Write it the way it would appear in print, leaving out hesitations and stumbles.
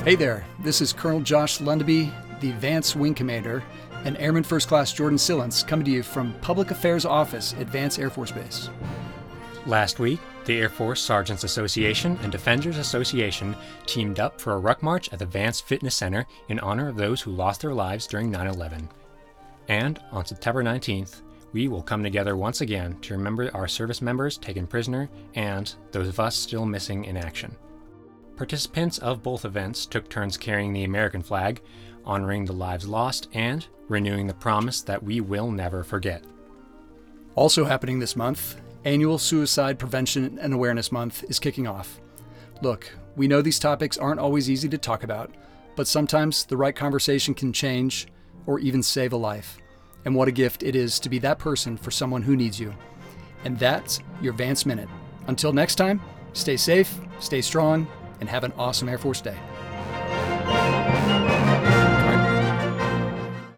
Hey there, this is Colonel Josh Lundeby, the Vance Wing Commander, and Airman First Class Jordan Sillens coming to you from Public Affairs Office at Vance Air Force Base. Last week, the Air Force Sergeants Association and Defenders Association teamed up for a ruck march at the Vance Fitness Center in honor of those who lost their lives during 9/11. And on September 19th, we will come together once again to remember our service members taken prisoner and those of us still missing in action. Participants of both events took turns carrying the American flag, honoring the lives lost and renewing the promise that we will never forget. Also happening this month, Annual Suicide Prevention and Awareness Month is kicking off. Look, we know these topics aren't always easy to talk about, but sometimes the right conversation can change or even save a life. And what a gift it is to be that person for someone who needs you. And that's your Vance Minute. Until next time, stay safe, stay strong, and have an awesome Air Force Day.